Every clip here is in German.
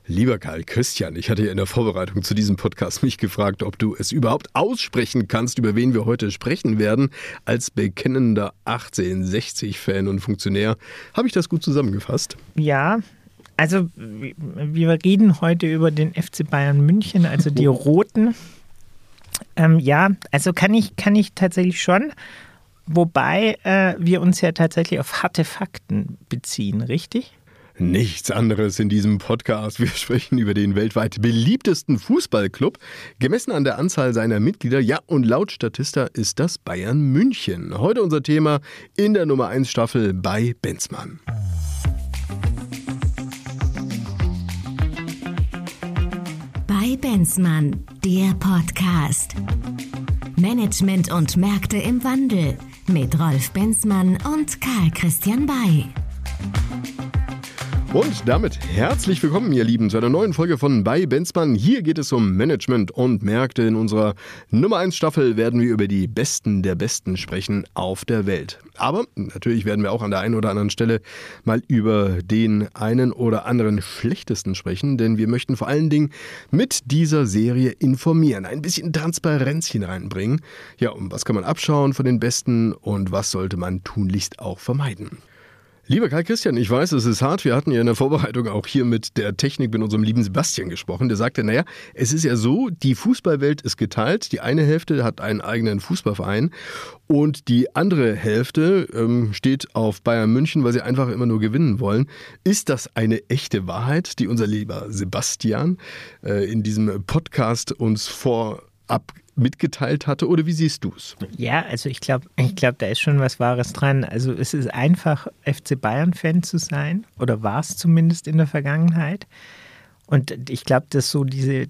Lieber Karl Christian, ich hatte ja in der Vorbereitung zu diesem Podcast mich gefragt, ob du es überhaupt aussprechen kannst, über wen wir heute sprechen werden. Als bekennender 1860-Fan und Funktionär, habe ich das gut zusammengefasst? Ja, also wir reden heute über den FC Bayern München, also die Roten. Ja, also kann ich tatsächlich schon, wobei wir uns ja tatsächlich auf harte Fakten beziehen, richtig? Nichts anderes in diesem Podcast. Wir sprechen über den weltweit beliebtesten Fußballclub, gemessen an der Anzahl seiner Mitglieder. Ja, und laut Statista ist das Bayern München. Heute unser Thema in der Nummer 1 Staffel bei Benzmann. Bei Benzmann, der Podcast. Management und Märkte im Wandel mit Rolf Benzmann und Karl Christian Bay. Und damit herzlich willkommen, ihr Lieben, zu einer neuen Folge von Bei Benzmann. Hier geht es um Management und Märkte. In unserer Nummer 1 Staffel werden wir über die Besten der Besten sprechen auf der Welt. Aber natürlich werden wir auch an der einen oder anderen Stelle mal über den einen oder anderen Schlechtesten sprechen, denn wir möchten vor allen Dingen mit dieser Serie informieren, ein bisschen Transparenz hineinbringen. Ja, und was kann man abschauen von den Besten und was sollte man tunlichst auch vermeiden? Lieber Karl Christian, ich weiß, es ist hart. Wir hatten ja in der Vorbereitung auch hier mit der Technik, mit unserem lieben Sebastian gesprochen. Der sagte, naja, es ist ja so, die Fußballwelt ist geteilt. Die eine Hälfte hat einen eigenen Fußballverein und die andere Hälfte steht auf Bayern München, weil sie einfach immer nur gewinnen wollen. Ist das eine echte Wahrheit, die unser lieber Sebastian in diesem Podcast uns vorab mitgeteilt hatte, oder wie siehst du es? Ja, also ich glaube, da ist schon was Wahres dran. Also es ist einfach, FC Bayern-Fan zu sein, oder war es zumindest in der Vergangenheit. Und ich glaube, dass so diese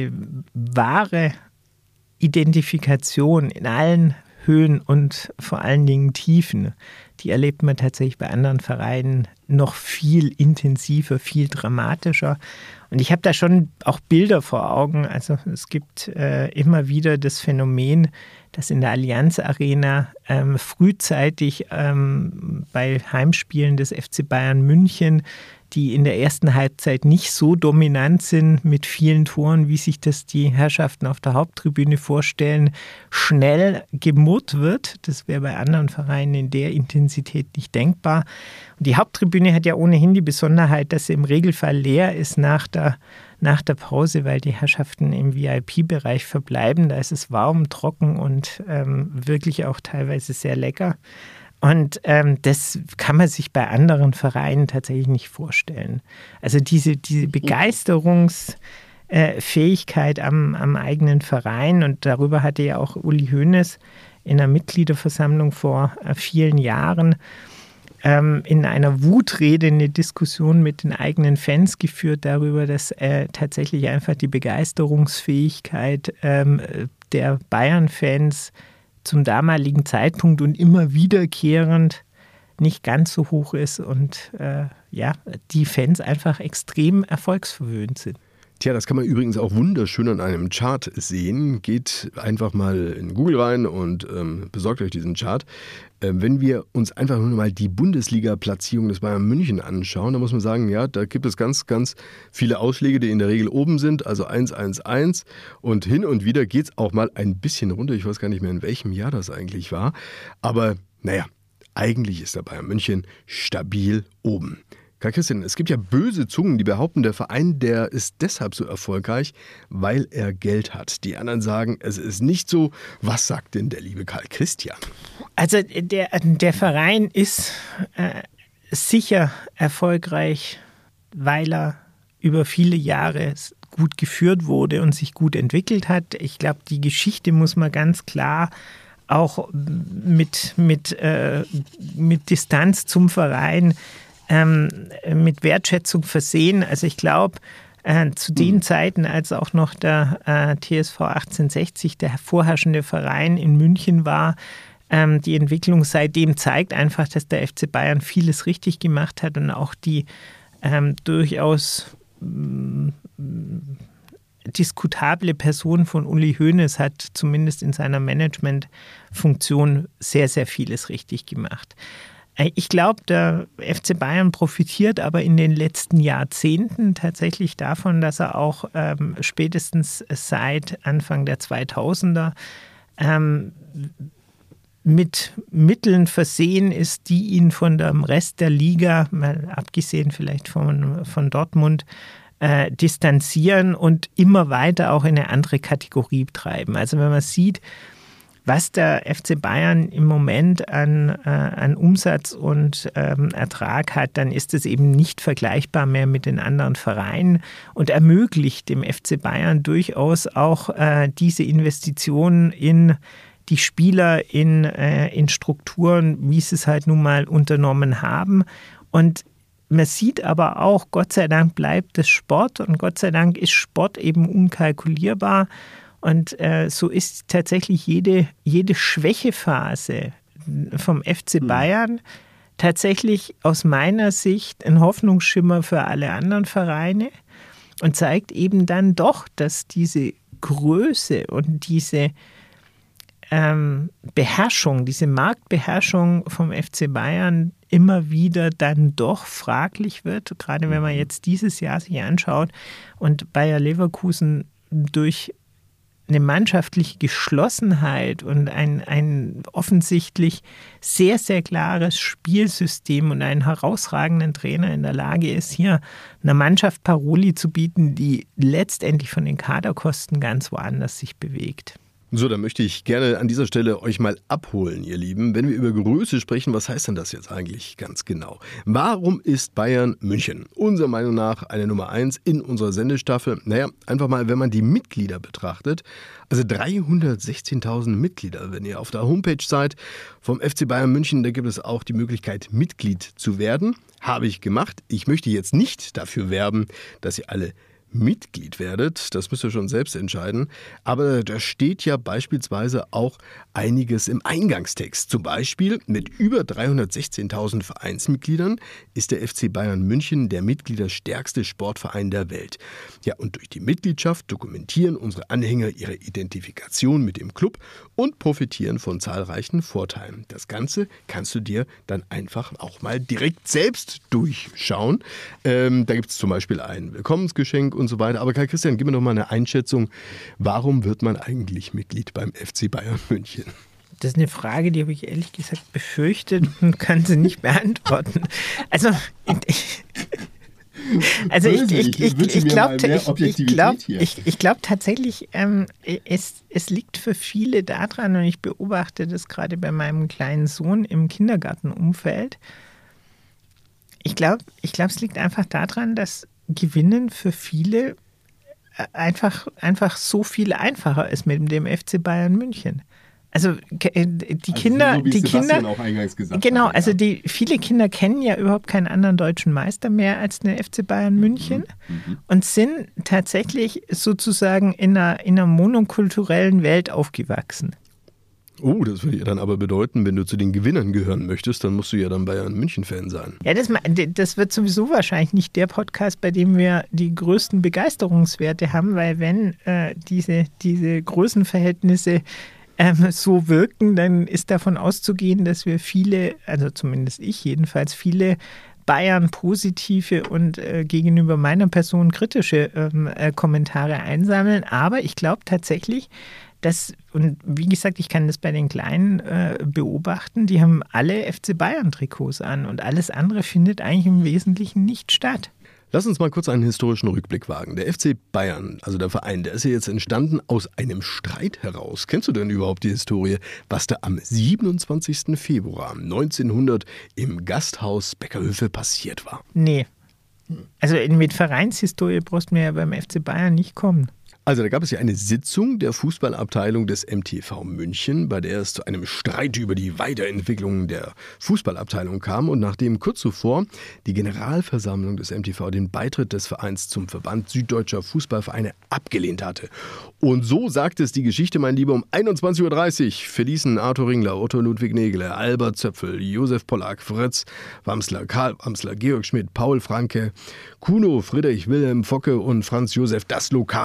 wahre Identifikation in allen Höhen und vor allen Dingen Tiefen, die erlebt man tatsächlich bei anderen Vereinen noch viel intensiver, viel dramatischer. Und ich habe da schon auch Bilder vor Augen. Also es gibt immer wieder das Phänomen, dass in der Allianz Arena frühzeitig bei Heimspielen des FC Bayern München, die in der ersten Halbzeit nicht so dominant sind mit vielen Toren, wie sich das die Herrschaften auf der Haupttribüne vorstellen, schnell gemurrt wird. Das wäre bei anderen Vereinen in der Intensität nicht denkbar. Und die Haupttribüne hat ja ohnehin die Besonderheit, dass sie im Regelfall leer ist nach der Pause, weil die Herrschaften im VIP-Bereich verbleiben. Da ist es warm, trocken und wirklich auch teilweise sehr lecker. Und das kann man sich bei anderen Vereinen tatsächlich nicht vorstellen. Also diese Begeisterungsfähigkeit am eigenen Verein, und darüber hatte ja auch Uli Hoeneß in einer Mitgliederversammlung vor vielen Jahren in einer Wutrede eine Diskussion mit den eigenen Fans geführt darüber, dass tatsächlich einfach die Begeisterungsfähigkeit der Bayern-Fans zum damaligen Zeitpunkt und immer wiederkehrend nicht ganz so hoch ist und die Fans einfach extrem erfolgsverwöhnt sind. Tja, das kann man übrigens auch wunderschön an einem Chart sehen. Geht einfach mal in Google rein und besorgt euch diesen Chart. Wenn wir uns einfach nur mal die Bundesliga-Platzierung des Bayern München anschauen, dann muss man sagen, ja, da gibt es ganz, ganz viele Ausschläge, die in der Regel oben sind, also 1-1-1, und hin und wieder geht es auch mal ein bisschen runter. Ich weiß gar nicht mehr, in welchem Jahr das eigentlich war, aber naja, eigentlich ist der Bayern München stabil oben. Karl Christian, es gibt ja böse Zungen, die behaupten, der Verein, der ist deshalb so erfolgreich, weil er Geld hat. Die anderen sagen, es ist nicht so. Was sagt denn der liebe Karl Christian? Also der Verein ist sicher erfolgreich, weil er über viele Jahre gut geführt wurde und sich gut entwickelt hat. Ich glaube, die Geschichte muss man ganz klar auch mit Distanz zum Verein mit Wertschätzung versehen. Also ich glaube, zu den Zeiten, als auch noch der TSV 1860 der vorherrschende Verein in München war, die Entwicklung seitdem zeigt einfach, dass der FC Bayern vieles richtig gemacht hat und auch die durchaus diskutable Person von Uli Hoeneß hat zumindest in seiner Managementfunktion sehr, sehr vieles richtig gemacht. Ich glaube, der FC Bayern profitiert aber in den letzten Jahrzehnten tatsächlich davon, dass er auch spätestens seit Anfang der 2000er mit Mitteln versehen ist, die ihn von dem Rest der Liga, mal abgesehen vielleicht von Dortmund, distanzieren und immer weiter auch in eine andere Kategorie treiben. Also wenn man sieht, was der FC Bayern im Moment an Umsatz und Ertrag hat, dann ist es eben nicht vergleichbar mehr mit den anderen Vereinen und ermöglicht dem FC Bayern durchaus auch diese Investitionen in die Spieler, in Strukturen, wie sie es halt nun mal unternommen haben. Und man sieht aber auch, Gott sei Dank bleibt es Sport und Gott sei Dank ist Sport eben unkalkulierbar. Und so ist tatsächlich jede Schwächephase vom FC Bayern tatsächlich aus meiner Sicht ein Hoffnungsschimmer für alle anderen Vereine und zeigt eben dann doch, dass diese Größe und diese Beherrschung, diese Marktbeherrschung vom FC Bayern immer wieder dann doch fraglich wird, gerade wenn man jetzt dieses Jahr sich anschaut und Bayer Leverkusen durch eine mannschaftliche Geschlossenheit und ein offensichtlich sehr, sehr klares Spielsystem und einen herausragenden Trainer in der Lage ist, hier einer Mannschaft Paroli zu bieten, die letztendlich von den Kaderkosten ganz woanders sich bewegt. So, dann möchte ich gerne an dieser Stelle euch mal abholen, ihr Lieben. Wenn wir über Größe sprechen, was heißt denn das jetzt eigentlich ganz genau? Warum ist Bayern München unserer Meinung nach eine Nummer 1 in unserer Sendestaffel? Naja, einfach mal, wenn man die Mitglieder betrachtet. Also 316.000 Mitglieder. Wenn ihr auf der Homepage seid vom FC Bayern München, da gibt es auch die Möglichkeit, Mitglied zu werden. Habe ich gemacht. Ich möchte jetzt nicht dafür werben, dass ihr alle Mitglied werdet, das müsst ihr schon selbst entscheiden. Aber da steht ja beispielsweise auch einiges im Eingangstext. Zum Beispiel mit über 316.000 Vereinsmitgliedern ist der FC Bayern München der mitgliederstärkste Sportverein der Welt. Ja, und durch die Mitgliedschaft dokumentieren unsere Anhänger ihre Identifikation mit dem Club und profitieren von zahlreichen Vorteilen. Das Ganze kannst du dir dann einfach auch mal direkt selbst durchschauen. Da gibt es zum Beispiel ein Willkommensgeschenk und so weiter. Aber Karl Christian, gib mir doch mal eine Einschätzung. Warum wird man eigentlich Mitglied beim FC Bayern München? Das ist eine Frage, die habe ich ehrlich gesagt befürchtet und kann sie nicht beantworten. Also ich glaube tatsächlich, es liegt für viele daran, und ich beobachte das gerade bei meinem kleinen Sohn im Kindergartenumfeld. Ich glaube, es liegt einfach daran, dass Gewinnen für viele einfach so viel einfacher ist mit dem FC Bayern München. Also die Kinder, so wie Sebastian auch eingangs gesagt genau, hat, also viele Kinder kennen ja überhaupt keinen anderen deutschen Meister mehr als den FC Bayern München und sind tatsächlich sozusagen in einer monokulturellen Welt aufgewachsen. Oh, das würde ja dann aber bedeuten, wenn du zu den Gewinnern gehören möchtest, dann musst du ja dann Bayern München-Fan sein. Ja, das wird sowieso wahrscheinlich nicht der Podcast, bei dem wir die größten Begeisterungswerte haben, weil wenn diese Größenverhältnisse so wirken, dann ist davon auszugehen, dass wir viele, also zumindest ich jedenfalls, viele Bayern-positive und gegenüber meiner Person kritische Kommentare einsammeln. Aber ich glaube tatsächlich, und wie gesagt, ich kann das bei den Kleinen beobachten, die haben alle FC Bayern-Trikots an und alles andere findet eigentlich im Wesentlichen nicht statt. Lass uns mal kurz einen historischen Rückblick wagen. Der FC Bayern, also der Verein, der ist ja jetzt entstanden aus einem Streit heraus. Kennst du denn überhaupt die Historie, was da am 27. Februar 1900 im Gasthaus Beckerhöfe passiert war? Nee. Also mit Vereinshistorie brauchst du mir ja beim FC Bayern nicht kommen. Also da gab es ja eine Sitzung der Fußballabteilung des MTV München, bei der es zu einem Streit über die Weiterentwicklung der Fußballabteilung kam und nachdem kurz zuvor die Generalversammlung des MTV den Beitritt des Vereins zum Verband Süddeutscher Fußballvereine abgelehnt hatte. Und so sagt es die Geschichte, mein Lieber, um 21.30 Uhr verließen Arthur Ringler, Otto Ludwig Nägele, Albert Zöpfel, Josef Pollack, Fritz Wamsler, Karl Wamsler, Georg Schmidt, Paul Franke, Kuno, Friedrich Wilhelm Focke und Franz Josef das Lokal und fanden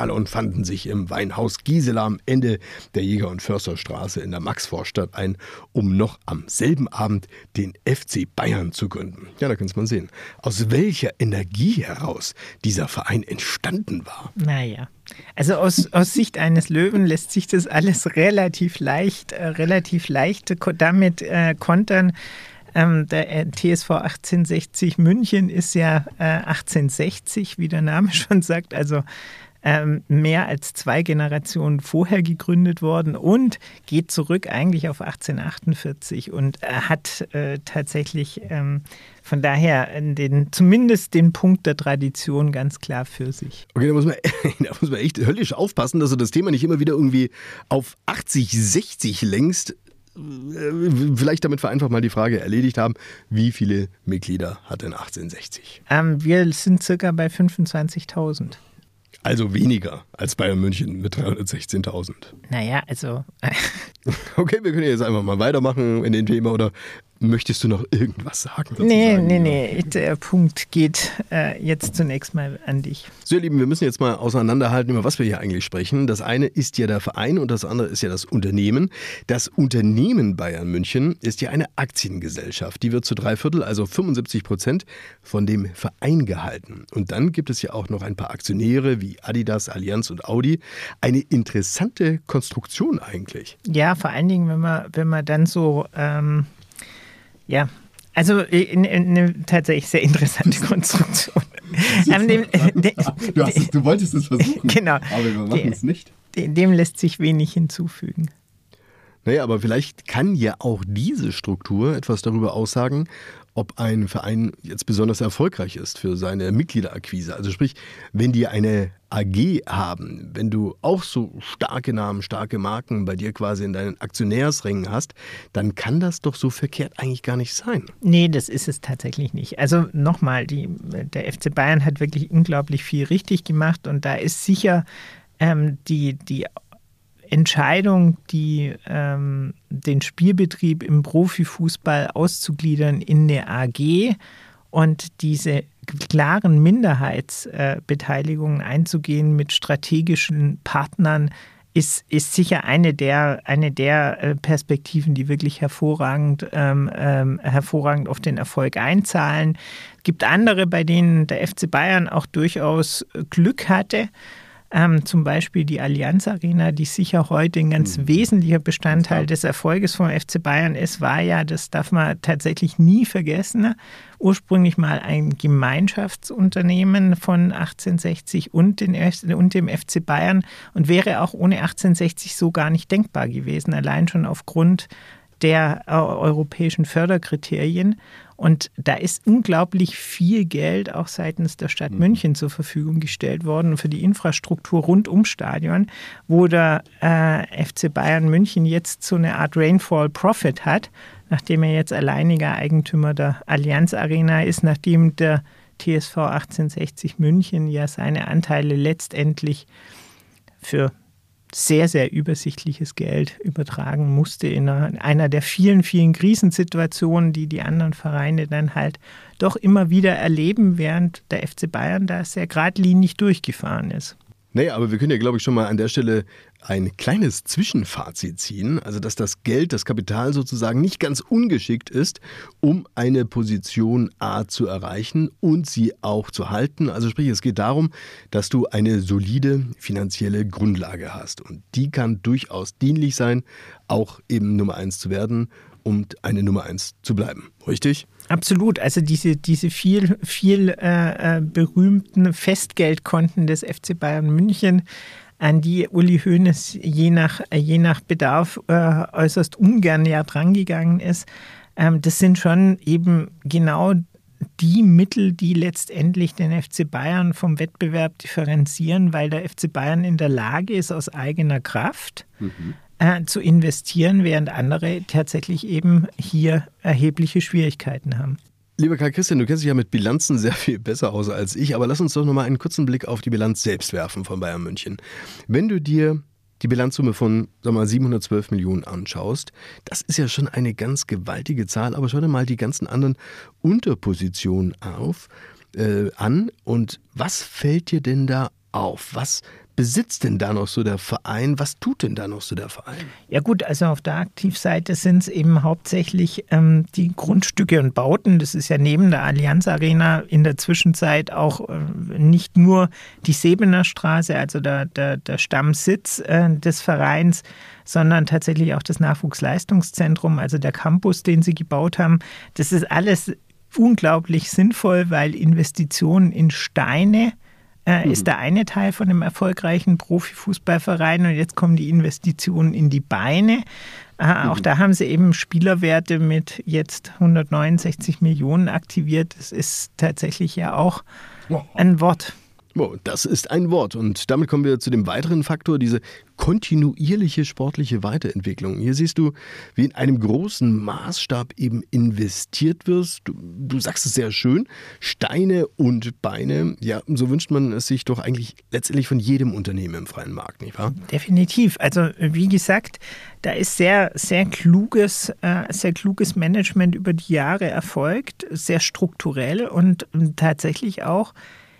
fanden sich im Weinhaus Gisela am Ende der Jäger- und Försterstraße in der Maxvorstadt ein, um noch am selben Abend den FC Bayern zu gründen. Ja, da kannst man sehen, aus welcher Energie heraus dieser Verein entstanden war. Naja, also aus Sicht eines Löwen lässt sich das alles relativ leicht damit kontern. Der TSV 1860 München ist ja 1860, wie der Name schon sagt, also mehr als 2 Generationen vorher gegründet worden und geht zurück eigentlich auf 1848 und hat tatsächlich von daher zumindest den Punkt der Tradition ganz klar für sich. Okay, da muss man echt höllisch aufpassen, dass du das Thema nicht immer wieder irgendwie auf 80, 60 längst. Vielleicht damit wir einfach mal die Frage erledigt haben, wie viele Mitglieder hat denn 1860? Wir sind circa bei 25.000. Also weniger als Bayern München mit 316.000. Naja, also... Okay, wir können jetzt einfach mal weitermachen in dem Thema, oder möchtest du noch irgendwas sagen? Nee, der Punkt geht jetzt zunächst mal an dich. So, ihr Lieben, wir müssen jetzt mal auseinanderhalten, über was wir hier eigentlich sprechen. Das eine ist ja der Verein und das andere ist ja das Unternehmen. Das Unternehmen Bayern München ist ja eine Aktiengesellschaft. Die wird zu 3/4, also 75% von dem Verein gehalten. Und dann gibt es ja auch noch ein paar Aktionäre wie Adidas, Allianz und Audi. Eine interessante Konstruktion eigentlich. Ja, vor allen Dingen, wenn man dann so... Ja, also eine tatsächlich sehr interessante Konstruktion. Du wolltest es versuchen, genau, aber wir machen es nicht. Dem lässt sich wenig hinzufügen. Naja, aber vielleicht kann ja auch diese Struktur etwas darüber aussagen, ob ein Verein jetzt besonders erfolgreich ist für seine Mitgliederakquise. Also sprich, wenn die eine AG haben, wenn du auch so starke Namen, starke Marken bei dir quasi in deinen Aktionärsrängen hast, dann kann das doch so verkehrt eigentlich gar nicht sein. Nee, das ist es tatsächlich nicht. Also nochmal, der FC Bayern hat wirklich unglaublich viel richtig gemacht und da ist sicher die Entscheidung, den Spielbetrieb im Profifußball auszugliedern in eine AG und diese klaren Minderheitsbeteiligungen einzugehen mit strategischen Partnern, ist sicher eine der Perspektiven, die wirklich hervorragend auf den Erfolg einzahlen. Es gibt andere, bei denen der FC Bayern auch durchaus Glück hatte. Zum Beispiel die Allianz Arena, die sicher heute ein ganz wesentlicher Bestandteil des Erfolges vom FC Bayern ist, war ja, das darf man tatsächlich nie vergessen, ursprünglich mal ein Gemeinschaftsunternehmen von 1860 und dem FC Bayern und wäre auch ohne 1860 so gar nicht denkbar gewesen, allein schon aufgrund der europäischen Förderkriterien. Und da ist unglaublich viel Geld auch seitens der Stadt München zur Verfügung gestellt worden für die Infrastruktur rund ums Stadion, wo der FC Bayern München jetzt so eine Art Rainfall Profit hat, nachdem er jetzt alleiniger Eigentümer der Allianz Arena ist, nachdem der TSV 1860 München ja seine Anteile letztendlich für sehr, sehr übersichtliches Geld übertragen musste in einer der vielen, vielen Krisensituationen, die anderen Vereine dann halt doch immer wieder erleben, während der FC Bayern da sehr geradlinig durchgefahren ist. Naja, aber wir können ja, glaube ich, schon mal an der Stelle ein kleines Zwischenfazit ziehen. Also, dass das Geld, das Kapital sozusagen nicht ganz ungeschickt ist, um eine Position A zu erreichen und sie auch zu halten. Also sprich, es geht darum, dass du eine solide finanzielle Grundlage hast. Und die kann durchaus dienlich sein, auch eben Nummer 1 zu werden und eine Nummer 1 zu bleiben. Richtig? Absolut. Also diese viel berühmten Festgeldkonten des FC Bayern München, an die Uli Hoeneß je nach Bedarf äußerst ungern ja drangegangen ist, das sind schon eben genau die Mittel, die letztendlich den FC Bayern vom Wettbewerb differenzieren, weil der FC Bayern in der Lage ist, aus eigener Kraft zu investieren, während andere tatsächlich eben hier erhebliche Schwierigkeiten haben. Lieber Karl Christian, du kennst dich ja mit Bilanzen sehr viel besser aus als ich, aber lass uns doch nochmal einen kurzen Blick auf die Bilanz selbst werfen von Bayern München. Wenn du dir die Bilanzsumme von, 712 Millionen anschaust, das ist ja schon eine ganz gewaltige Zahl, aber schau dir mal die ganzen anderen Unterpositionen an und was fällt dir denn da auf? Was besitzt denn da noch so der Verein? Was tut denn da noch so der Verein? Ja gut, also auf der Aktivseite sind es eben hauptsächlich die Grundstücke und Bauten. Das ist ja neben der Allianz Arena in der Zwischenzeit auch nicht nur die Sebener Straße, also der Stammsitz des Vereins, sondern tatsächlich auch das Nachwuchsleistungszentrum, also der Campus, den sie gebaut haben. Das ist alles unglaublich sinnvoll, weil Investitionen in Steine ist der eine Teil von einem erfolgreichen Profifußballverein, und jetzt kommen die Investitionen in die Beine. Auch da haben sie eben Spielerwerte mit jetzt 169 Millionen aktiviert. Das ist tatsächlich ja auch ein Wort. Oh, das ist ein Wort, und damit kommen wir zu dem weiteren Faktor, diese kontinuierliche sportliche Weiterentwicklung. Hier siehst du, wie in einem großen Maßstab eben investiert wird. Du sagst es sehr schön, Steine und Beine. Ja, so wünscht man es sich doch eigentlich letztendlich von jedem Unternehmen im freien Markt, nicht wahr? Definitiv. Also wie gesagt, da ist sehr kluges Management über die Jahre erfolgt, sehr strukturell und tatsächlich auch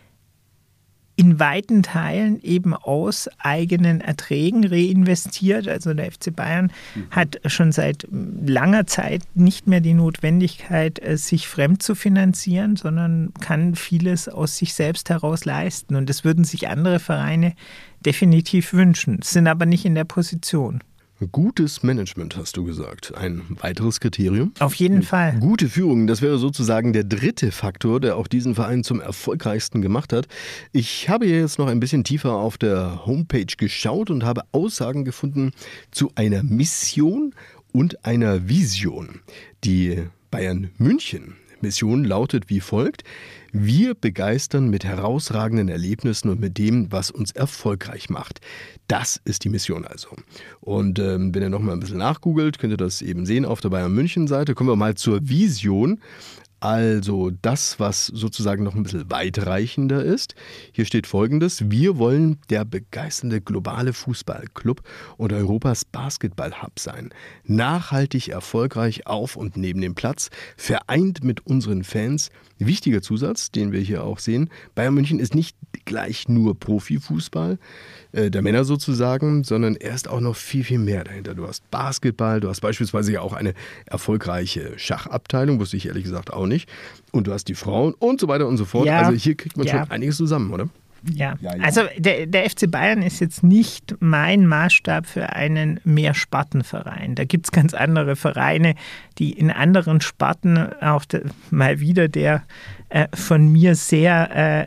in weiten Teilen eben aus eigenen Erträgen reinvestiert. Also der FC Bayern hat schon seit langer Zeit nicht mehr die Notwendigkeit, sich fremd zu finanzieren, sondern kann vieles aus sich selbst heraus leisten. Und das würden sich andere Vereine definitiv wünschen, sind aber nicht in der Position. Gutes Management, hast du gesagt. Ein weiteres Kriterium? Auf jeden Fall. Gute Führung, das wäre sozusagen der dritte Faktor, der auch diesen Verein zum erfolgreichsten gemacht hat. Ich habe jetzt noch ein bisschen tiefer auf der Homepage geschaut und habe Aussagen gefunden zu einer Mission und einer Vision. Die Bayern München Mission lautet wie folgt: Wir begeistern mit herausragenden Erlebnissen und mit dem, was uns erfolgreich macht. Das ist die Mission also. Und wenn ihr noch mal ein bisschen nachgoogelt, könnt ihr das eben sehen auf der Bayern München Seite. Kommen wir mal zur Vision. Also das, was sozusagen noch ein bisschen weitreichender ist. Hier steht Folgendes: Wir wollen der begeisternde globale Fußballclub und Europas Basketballhub sein. Nachhaltig erfolgreich auf und neben dem Platz, vereint mit unseren Fans. Wichtiger Zusatz, den wir hier auch sehen: Bayern München ist nicht gleich nur Profifußball, der Männer sozusagen, sondern er ist auch noch viel, viel mehr dahinter. Du hast Basketball, du hast beispielsweise ja auch eine erfolgreiche Schachabteilung, wusste ich ehrlich gesagt auch nicht. Und du hast die Frauen und so weiter und so fort. Ja, also hier kriegt man schon einiges zusammen, oder? Ja, also der FC Bayern ist jetzt nicht mein Maßstab für einen Mehrspartenverein. Da gibt es ganz andere Vereine, die in anderen Sparten, auch mal wieder der von mir sehr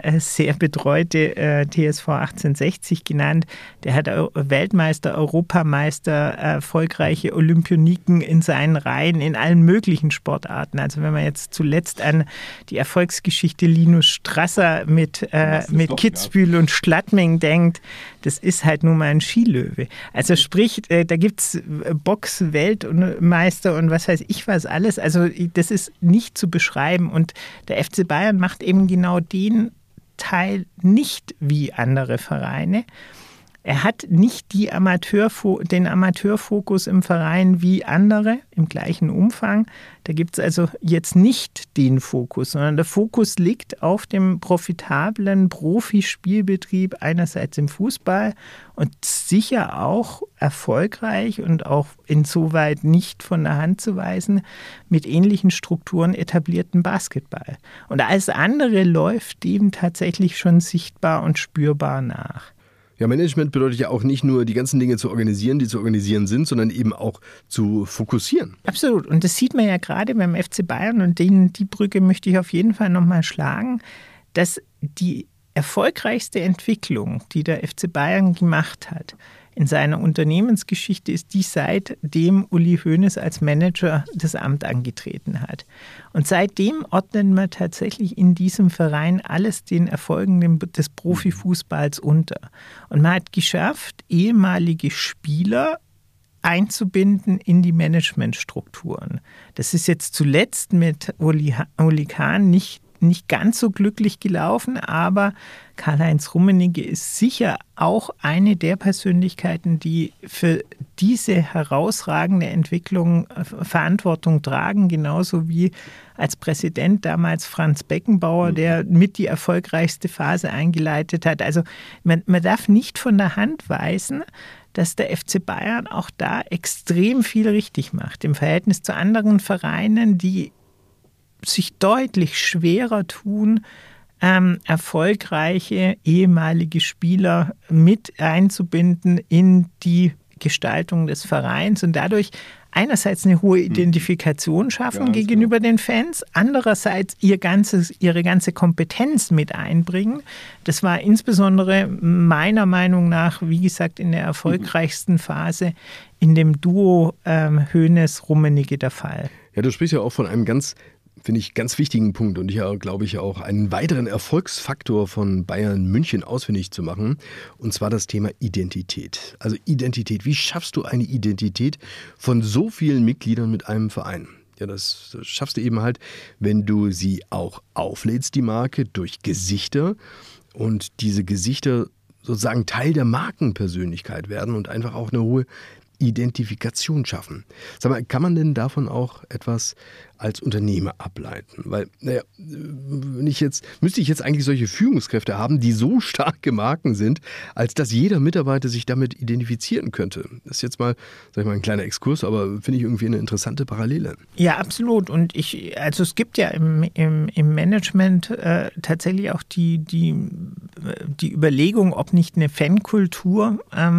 betreute TSV 1860 genannt, der hat Weltmeister, Europameister, erfolgreiche Olympioniken in seinen Reihen in allen möglichen Sportarten. Also wenn man jetzt zuletzt an die Erfolgsgeschichte Linus Strasser mit Kitzbühel und Schladming denkt, das ist halt nun mal ein Skilöwe. Also sprich, da gibt es Box-Weltmeister und was weiß ich was alles. Also das ist nicht zu beschreiben. Und der FC Bayern macht eben genau den Teil nicht wie andere Vereine. Er hat nicht den Amateurfokus im Verein wie andere im gleichen Umfang. Da gibt es also jetzt nicht den Fokus, sondern der Fokus liegt auf dem profitablen Profispielbetrieb einerseits im Fußball und sicher auch erfolgreich und auch insoweit nicht von der Hand zu weisen mit ähnlichen Strukturen etablierten Basketball. Und alles andere läuft dem tatsächlich schon sichtbar und spürbar nach. Ja, Management bedeutet ja auch nicht nur die ganzen Dinge zu organisieren, die zu organisieren sind, sondern eben auch zu fokussieren. Absolut. Und das sieht man ja gerade beim FC Bayern, und die Brücke möchte ich auf jeden Fall nochmal schlagen, dass die erfolgreichste Entwicklung, die der FC Bayern gemacht hat in seiner Unternehmensgeschichte, ist die, seitdem Uli Hoeneß als Manager das Amt angetreten hat. Und seitdem ordnen wir tatsächlich in diesem Verein alles den Erfolgen des Profifußballs unter. Und man hat geschafft, ehemalige Spieler einzubinden in die Managementstrukturen. Das ist jetzt zuletzt mit Uli Kahn nicht nicht ganz so glücklich gelaufen, aber Karl-Heinz Rummenigge ist sicher auch eine der Persönlichkeiten, die für diese herausragende Entwicklung Verantwortung tragen, genauso wie als Präsident damals Franz Beckenbauer, der mit die erfolgreichste Phase eingeleitet hat. Also man darf nicht von der Hand weisen, dass der FC Bayern auch da extrem viel richtig macht. Im Verhältnis zu anderen Vereinen, die sich deutlich schwerer tun, erfolgreiche ehemalige Spieler mit einzubinden in die Gestaltung des Vereins und dadurch einerseits eine hohe Identifikation schaffen gegenüber den Fans, andererseits ihre ganze Kompetenz mit einbringen. Das war insbesondere meiner Meinung nach, wie gesagt, in der erfolgreichsten Phase in dem Duo Hoeneß-Rummenigge der Fall. Ja, du sprichst ja auch von einem ganz wichtigen Punkt und hier glaube ich auch einen weiteren Erfolgsfaktor von Bayern München ausfindig zu machen, und zwar das Thema Identität. Also Identität, wie schaffst du eine Identität von so vielen Mitgliedern mit einem Verein? Ja, das schaffst du eben halt, wenn du sie auch auflädst, die Marke, durch Gesichter, und diese Gesichter sozusagen Teil der Markenpersönlichkeit werden und einfach auch eine hohe Identifikation schaffen. Sag mal, kann man denn davon auch etwas als Unternehmer ableiten? Weil, müsste ich jetzt eigentlich solche Führungskräfte haben, die so starke Marken sind, als dass jeder Mitarbeiter sich damit identifizieren könnte. Das ist jetzt mal, ein kleiner Exkurs, aber finde ich irgendwie eine interessante Parallele. Ja, absolut. Und es gibt ja im Management tatsächlich auch die Überlegung, ob nicht eine Fankultur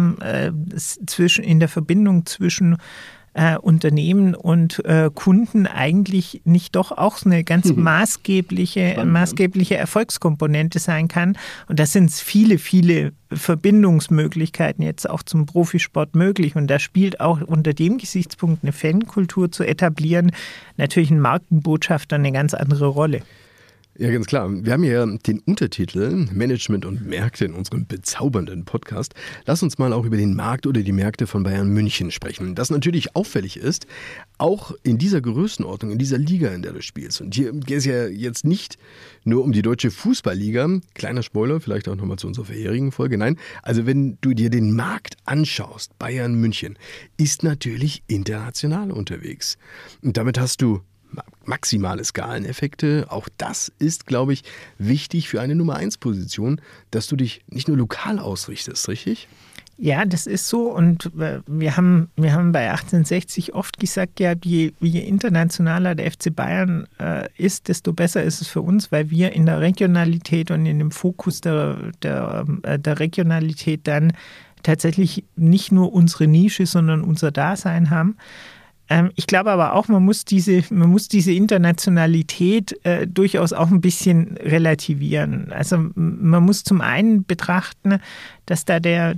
in der Verbindung zwischen Unternehmen und Kunden eigentlich nicht doch auch eine ganz maßgebliche Erfolgskomponente sein kann. Und da sind viele, viele Verbindungsmöglichkeiten jetzt auch zum Profisport möglich. Und da spielt auch unter dem Gesichtspunkt eine Fankultur zu etablieren natürlich ein Markenbotschafter eine ganz andere Rolle. Ja, ganz klar. Wir haben ja den Untertitel Management und Märkte in unserem bezaubernden Podcast. Lass uns mal auch über den Markt oder die Märkte von Bayern München sprechen. Das natürlich auffällig ist, auch in dieser Größenordnung, in dieser Liga, in der du spielst. Und hier geht es ja jetzt nicht nur um die deutsche Fußballliga. Kleiner Spoiler, vielleicht auch nochmal zu unserer vorherigen Folge. Nein, also wenn du dir den Markt anschaust, Bayern München ist natürlich international unterwegs. Und damit hast du maximale Skaleneffekte. Auch das ist, glaube ich, wichtig für eine Nummer-1-Position, dass du dich nicht nur lokal ausrichtest, richtig? Ja, das ist so, und wir haben bei 1860 oft gesagt, ja, je internationaler der FC Bayern ist, desto besser ist es für uns, weil wir in der Regionalität und in dem Fokus der Regionalität dann tatsächlich nicht nur unsere Nische, sondern unser Dasein haben. Ich glaube aber auch, man muss diese Internationalität durchaus auch ein bisschen relativieren. Also man muss zum einen betrachten, dass da der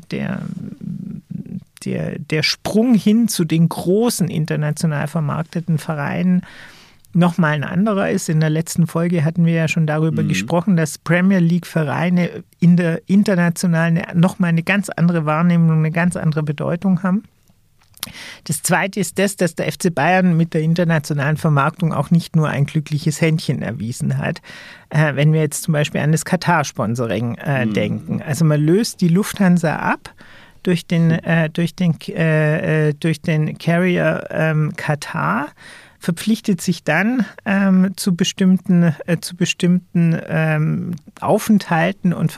Sprung hin zu den großen international vermarkteten Vereinen nochmal ein anderer ist. In der letzten Folge hatten wir ja schon darüber gesprochen, dass Premier League-Vereine in der internationalen nochmal eine ganz andere Wahrnehmung, eine ganz andere Bedeutung haben. Das Zweite ist dass der FC Bayern mit der internationalen Vermarktung auch nicht nur ein glückliches Händchen erwiesen hat. Wenn wir jetzt zum Beispiel an das Katar-Sponsoring denken. Also man löst die Lufthansa ab durch den Carrier Katar, verpflichtet sich dann zu bestimmten Aufenthalten und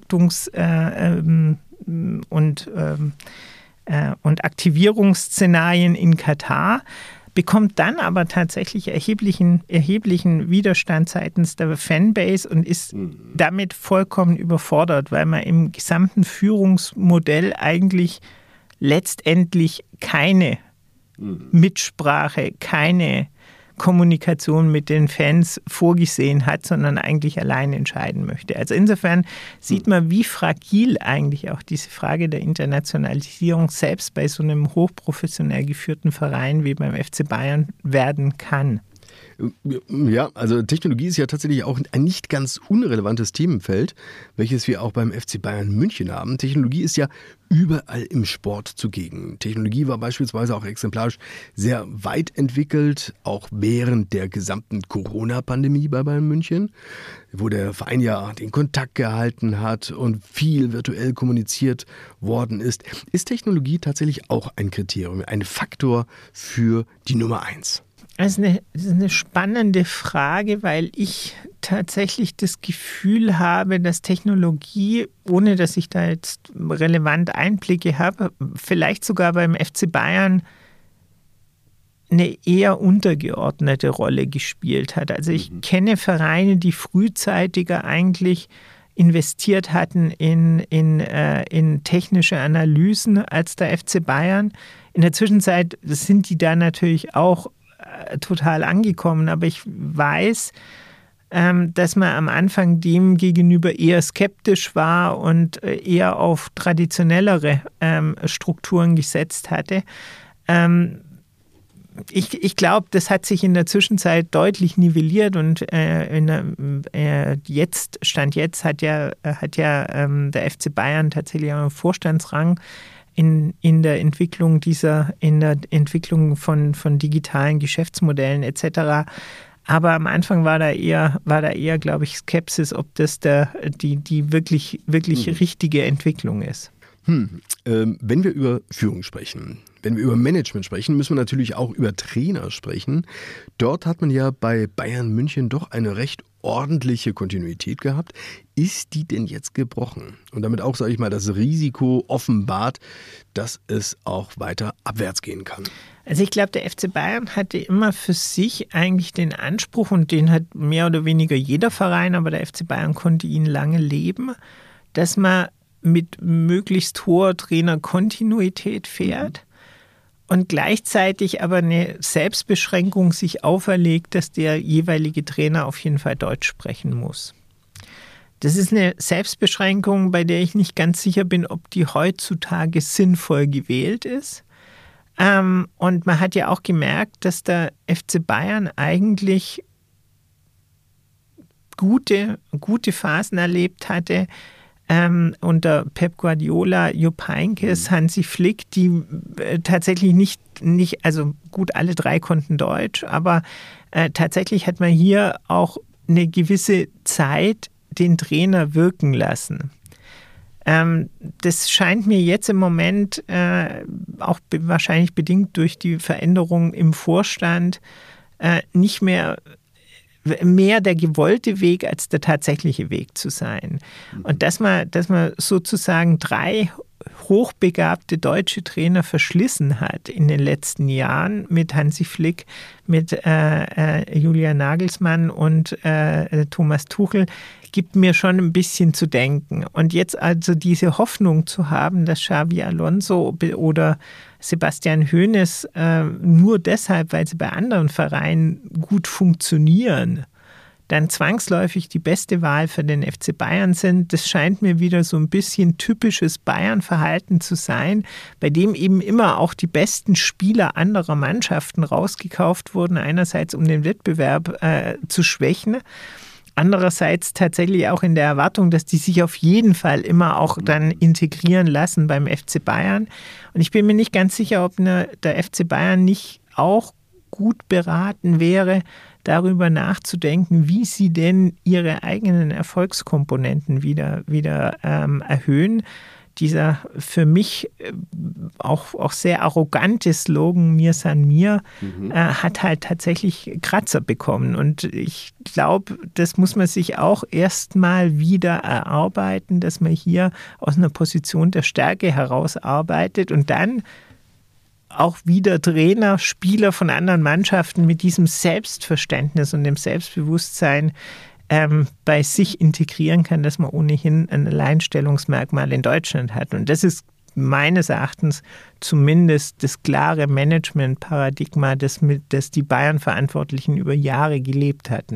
und Aktivierungsszenarien in Katar, bekommt dann aber tatsächlich erheblichen Widerstand seitens der Fanbase und ist damit vollkommen überfordert, weil man im gesamten Führungsmodell eigentlich letztendlich keine Mitsprache, keine Kommunikation mit den Fans vorgesehen hat, sondern eigentlich allein entscheiden möchte. Also insofern sieht man, wie fragil eigentlich auch diese Frage der Internationalisierung selbst bei so einem hochprofessionell geführten Verein wie beim FC Bayern werden kann. Ja, also Technologie ist ja tatsächlich auch ein nicht ganz unrelevantes Themenfeld, welches wir auch beim FC Bayern München haben. Technologie ist ja überall im Sport zugegen. Technologie war beispielsweise auch exemplarisch sehr weit entwickelt, auch während der gesamten Corona-Pandemie bei Bayern München, wo der Verein ja den Kontakt gehalten hat und viel virtuell kommuniziert worden ist. Ist Technologie tatsächlich auch ein Kriterium, ein Faktor für die Nummer 1? Das ist eine spannende Frage, weil ich tatsächlich das Gefühl habe, dass Technologie, ohne dass ich da jetzt relevant Einblicke habe, vielleicht sogar beim FC Bayern eine eher untergeordnete Rolle gespielt hat. Also ich kenne Vereine, die frühzeitiger eigentlich investiert hatten in technische Analysen als der FC Bayern. In der Zwischenzeit sind die da natürlich auch total angekommen, aber ich weiß, dass man am Anfang dem gegenüber eher skeptisch war und eher auf traditionellere Strukturen gesetzt hatte. Ich glaube, das hat sich in der Zwischenzeit deutlich nivelliert und Stand jetzt hat ja der FC Bayern tatsächlich einen Vorstandsrang in der Entwicklung von digitalen Geschäftsmodellen etc. Aber am Anfang war da eher, glaube ich, Skepsis, ob das die wirklich richtige Entwicklung ist. Wenn wir über Führung sprechen, wenn wir über Management sprechen, müssen wir natürlich auch über Trainer sprechen. Dort hat man ja bei Bayern München doch eine recht ordentliche Kontinuität gehabt. Ist die denn jetzt gebrochen? Und damit auch, sage ich mal, das Risiko offenbart, dass es auch weiter abwärts gehen kann. Also ich glaube, der FC Bayern hatte immer für sich eigentlich den Anspruch, und den hat mehr oder weniger jeder Verein, aber der FC Bayern konnte ihn lange leben, dass man mit möglichst hoher Trainerkontinuität fährt und gleichzeitig aber eine Selbstbeschränkung sich auferlegt, dass der jeweilige Trainer auf jeden Fall Deutsch sprechen muss. Das ist eine Selbstbeschränkung, bei der ich nicht ganz sicher bin, ob die heutzutage sinnvoll gewählt ist. Und man hat ja auch gemerkt, dass der FC Bayern eigentlich gute Phasen erlebt hatte, unter Pep Guardiola, Jupp Heynckes, Hansi Flick, die tatsächlich nicht, also gut, alle drei konnten Deutsch, aber tatsächlich hat man hier auch eine gewisse Zeit den Trainer wirken lassen. Das scheint mir jetzt im Moment auch wahrscheinlich bedingt durch die Veränderung im Vorstand nicht mehr der gewollte Weg als der tatsächliche Weg zu sein. Und dass man sozusagen 3 hochbegabte deutsche Trainer verschlissen hat in den letzten Jahren mit Hansi Flick, mit Julian Nagelsmann und Thomas Tuchel, gibt mir schon ein bisschen zu denken. Und jetzt also diese Hoffnung zu haben, dass Xabi Alonso oder Sebastian Hoeneß nur deshalb, weil sie bei anderen Vereinen gut funktionieren, dann zwangsläufig die beste Wahl für den FC Bayern sind, das scheint mir wieder so ein bisschen typisches Bayern-Verhalten zu sein, bei dem eben immer auch die besten Spieler anderer Mannschaften rausgekauft wurden, einerseits um den Wettbewerb zu schwächen, andererseits tatsächlich auch in der Erwartung, dass die sich auf jeden Fall immer auch dann integrieren lassen beim FC Bayern. Und ich bin mir nicht ganz sicher, ob der FC Bayern nicht auch gut beraten wäre, darüber nachzudenken, wie sie denn ihre eigenen Erfolgskomponenten wieder erhöhen. Dieser für mich auch sehr arrogante Slogan "Mir san mir" hat halt tatsächlich Kratzer bekommen. Und ich glaube, das muss man sich auch erstmal wieder erarbeiten, dass man hier aus einer Position der Stärke heraus arbeitet und dann auch wieder Trainer, Spieler von anderen Mannschaften mit diesem Selbstverständnis und dem Selbstbewusstsein bei sich integrieren kann, dass man ohnehin ein Alleinstellungsmerkmal in Deutschland hat. Und das ist meines Erachtens zumindest das klare Management-Paradigma, das die Bayern-Verantwortlichen über Jahre gelebt hatten.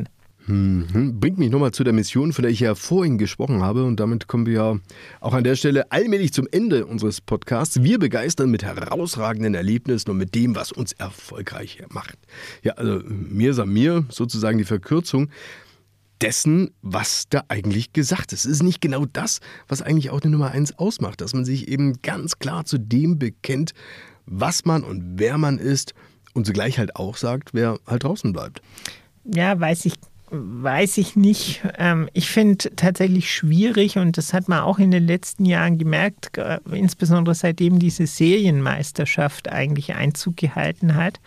Bringt mich nochmal zu der Mission, von der ich ja vorhin gesprochen habe. Und damit kommen wir ja auch an der Stelle allmählich zum Ende unseres Podcasts. Wir begeistern mit herausragenden Erlebnissen und mit dem, was uns erfolgreich macht. Ja, also mir sozusagen die Verkürzung dessen, was da eigentlich gesagt ist. Es ist nicht genau das, was eigentlich auch die Nummer 1 ausmacht, dass man sich eben ganz klar zu dem bekennt, was man und wer man ist und zugleich halt auch sagt, wer halt draußen bleibt. Ja, weiß ich nicht. Ich finde tatsächlich schwierig, und das hat man auch in den letzten Jahren gemerkt, insbesondere seitdem diese Serienmeisterschaft eigentlich Einzug gehalten hat,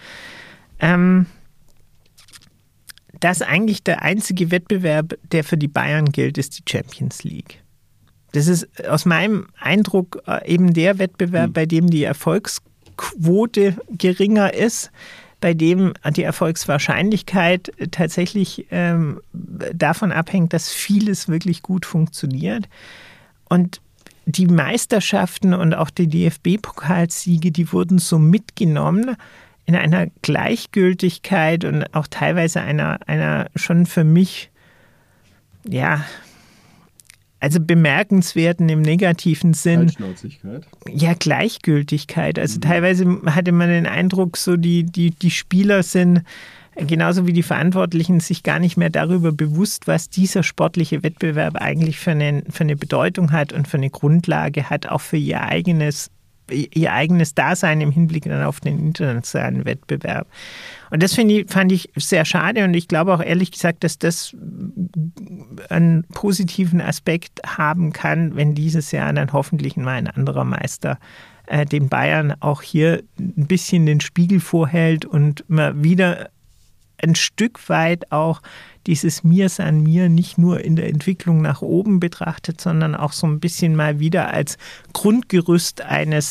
dass eigentlich der einzige Wettbewerb, der für die Bayern gilt, ist die Champions League. Das ist aus meinem Eindruck eben der Wettbewerb, bei dem die Erfolgsquote geringer ist, bei dem die Erfolgswahrscheinlichkeit tatsächlich davon abhängt, dass vieles wirklich gut funktioniert. Und die Meisterschaften und auch die DFB-Pokalsiege, die wurden so mitgenommen in einer Gleichgültigkeit und auch teilweise einer schon für mich, ja, also bemerkenswerten im negativen Sinn. Kaltschnäuzigkeit. Ja, Gleichgültigkeit. Also teilweise hatte man den Eindruck, so die Spieler sind genauso wie die Verantwortlichen sich gar nicht mehr darüber bewusst, was dieser sportliche Wettbewerb eigentlich für eine Bedeutung hat und für eine Grundlage hat, auch für ihr eigenes Dasein im Hinblick dann auf den internationalen Wettbewerb. Und das fand ich sehr schade, und ich glaube auch ehrlich gesagt, dass das einen positiven Aspekt haben kann, wenn dieses Jahr dann hoffentlich mal ein anderer Meister den Bayern auch hier ein bisschen den Spiegel vorhält und mal wieder ein Stück weit auch dieses Mir san mir nicht nur in der Entwicklung nach oben betrachtet, sondern auch so ein bisschen mal wieder als Grundgerüst einer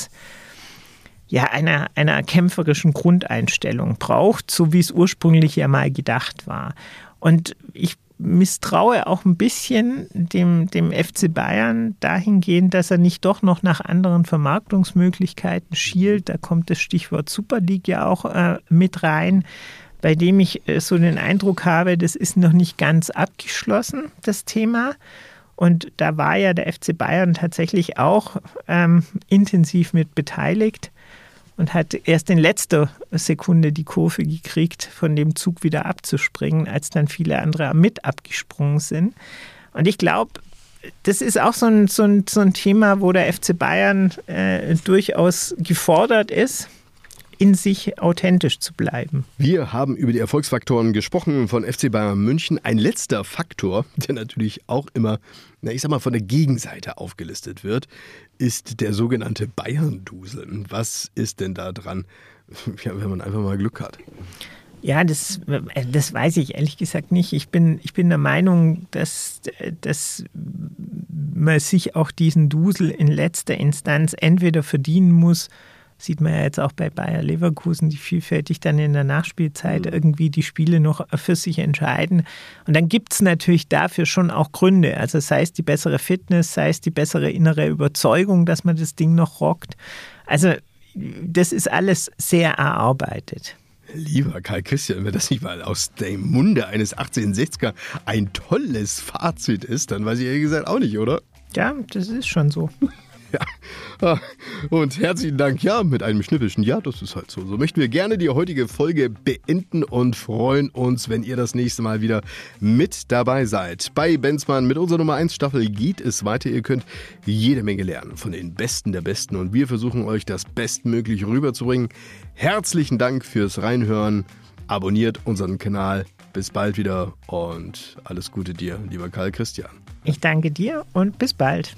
kämpferischen Grundeinstellung braucht, so wie es ursprünglich ja mal gedacht war. Und ich misstraue auch ein bisschen dem FC Bayern dahingehend, dass er nicht doch noch nach anderen Vermarktungsmöglichkeiten schielt. Da kommt das Stichwort Super League ja auch mit rein, bei dem ich so den Eindruck habe, das ist noch nicht ganz abgeschlossen, das Thema. Und da war ja der FC Bayern tatsächlich auch intensiv mit beteiligt und hat erst in letzter Sekunde die Kurve gekriegt, von dem Zug wieder abzuspringen, als dann viele andere mit abgesprungen sind. Und ich glaube, das ist auch so ein Thema, wo der FC Bayern durchaus gefordert ist, in sich authentisch zu bleiben. Wir haben über die Erfolgsfaktoren gesprochen von FC Bayern München. Ein letzter Faktor, der natürlich auch immer, von der Gegenseite aufgelistet wird, ist der sogenannte Bayern-Dusel. Was ist denn da dran, wenn man einfach mal Glück hat? Ja, das weiß ich ehrlich gesagt nicht. Ich bin der Meinung, dass man sich auch diesen Dusel in letzter Instanz entweder verdienen muss, sieht man ja jetzt auch bei Bayer Leverkusen, die vielfältig dann in der Nachspielzeit irgendwie die Spiele noch für sich entscheiden. Und dann gibt es natürlich dafür schon auch Gründe. Also sei es die bessere Fitness, sei es die bessere innere Überzeugung, dass man das Ding noch rockt. Also das ist alles sehr erarbeitet. Lieber Karl Christian, wenn das nicht mal aus dem Munde eines 1860er ein tolles Fazit ist, dann weiß ich ehrlich gesagt auch nicht, oder? Ja, das ist schon so. Ja, und herzlichen Dank, ja, mit einem schnippischen Ja, das ist halt so. So möchten wir gerne die heutige Folge beenden und freuen uns, wenn ihr das nächste Mal wieder mit dabei seid. Bei Benzmann mit unserer Nummer 1 Staffel geht es weiter. Ihr könnt jede Menge lernen von den Besten der Besten und wir versuchen euch das Bestmögliche rüberzubringen. Herzlichen Dank fürs Reinhören. Abonniert unseren Kanal. Bis bald wieder und alles Gute dir, lieber Karl Christian. Ich danke dir und bis bald.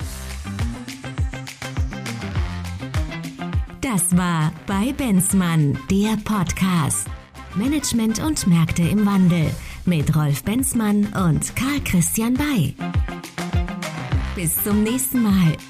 Das war bei Benzmann, der Podcast. Management und Märkte im Wandel mit Rolf Benzmann und Karl Christian Bay. Bis zum nächsten Mal.